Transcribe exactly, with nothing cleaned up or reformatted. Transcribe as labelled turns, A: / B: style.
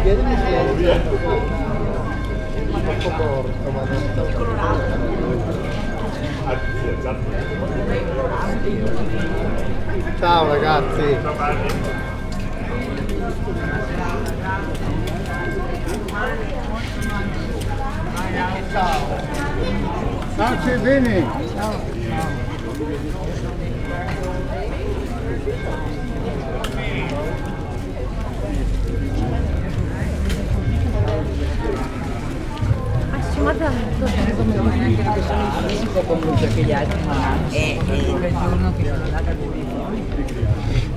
A: chiedimi se troppo corto, ma non ciao ragazzi. Ciao.
B: Ciao, stai bene? Ciao.
C: Ma neanche che sono in fisico comunque che gli altri non hanno. È il giorno che sono andata a vedere.